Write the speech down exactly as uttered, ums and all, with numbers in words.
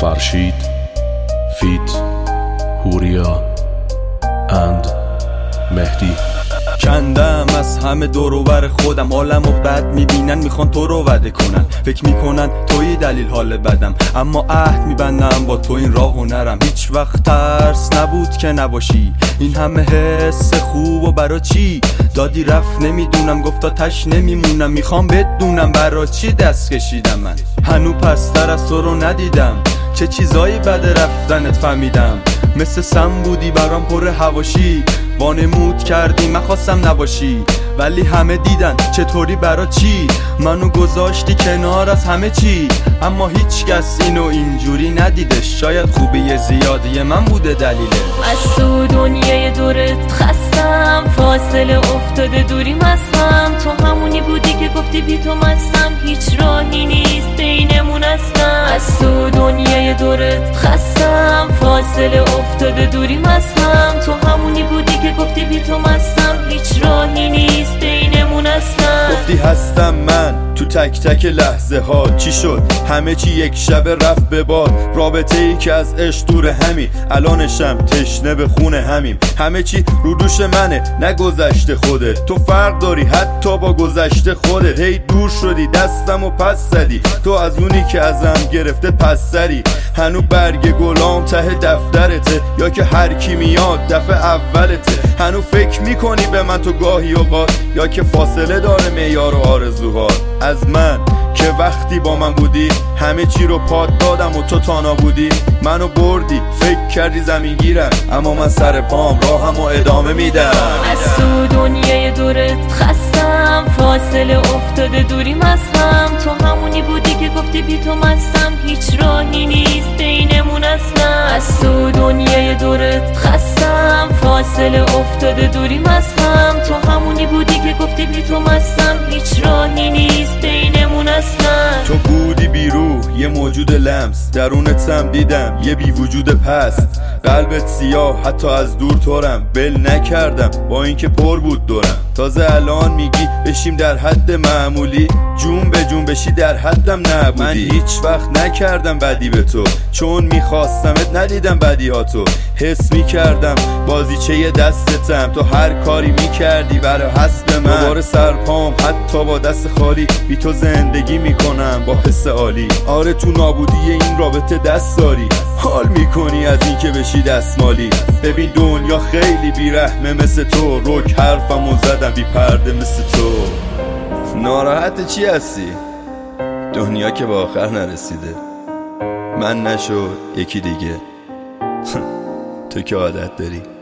فرشید فیت هوریا اند مهدی. کندم از همه دور و بر خودم، حالمو بد میبینن میخوان تو رو وده کنن، فکر میکنن توی دلیل حال بدم، اما عهد میبندم با تو این راهو نرم. هیچ وقت ترس نبود که نباشی، این همه حس خوب و برا چی دادی رفت نمیدونم، گفتا تش نمیمونم، میخوام بدونم برا چی دست کشیدم. من هنو پستر از تو رو ندیدم، چه چیزایی بده رفتنت فهمیدم، مثل سم بودی برام پر هواشی، وانمود کردی من خواستم نباشی، ولی همه دیدن چطوری برا چی منو گذاشتی کنار از همه چی، اما هیچ کس اینو اینجوری ندیده، شاید خوبی زیادی من بوده دلیله. از تو دنیای دورت خستم، فاصله افتاده دوریم از هم، تو همونی بودی که گفتی بی تو مستم، هیچ راهی نیست بینمون اصلا. از تو دنیای دورت خستم، فاصله افتاده دوریم از هم، تو همونی بودی که گفتی بی تو مستم، هیچ راهی نیست بینمون اصلا. گفتی هستم من تو تک تک لحظه ها، چی شد همه چی یک شب رفت به باد، رابطه ای که از عشق دور همین، الانشم تشنه به خونه همیم، همه چی رو دوش منه نگذشته خودت، تو فرق داری حتی با گذشته خودت، هی دور شدی دستم و پس زدی، تو از اونی که ازم گرفته پس سری، هنو برگ گلام ته دفترته، یا که هر کی میاد دفعه اولته، هنو فکر میکنی به من تو گاهی اوقات، یا که فاصله داره معیار و آرزوها از من که وقتی با من بودی همه چی رو پاد دادم و تو تانا بودی، منو بردی فکر کردی زمین گیرم، اما من سر پام راهم و ادامه میدم. از تو دنیای دورت خستم، فاصله افتاده دوریم از هم، تو همونی بودی که گفتی بی تو مستم، هیچ راهی نیست بینمون اصلا. از تو دنیای دورت خستم، فاصله افتاده دوریم از هم، تو همونی بودی که گفتی بی تو مستم، هیچ راهی نیست بینمون اصلا. تو بودی بیرو یه موجود لمس، درونتم دیدم یه بی وجود پست، قلبت سیاه حتی از دور تورم بل نکردم با اینکه پر بود دورم، تازه الان میگی بشیم در حد معمولی، جون به جون بشی در حدم نبودی. من هیچ وقت نکردم بدی به تو، چون میخواستمت ندیدم بدیاتو، حس میکردم بازیچه دستتم، تو هر کاری میکردی برای حسب من، دوباره سرپام حتی با دست خالی، بی تو زندگی میکنم با حس عالی. آره تو نابودی این رابطه دست داری، حال میکنی از این که بشی دستمالی، ببین دنیا خیلی بیرحمه مثل تو، رک حرفمو زدم بی پرده مثل تو. ناراحت چی هستی؟ دنیا که با آخر نرسیده، من نشد یکی دیگه تو که عادت داری.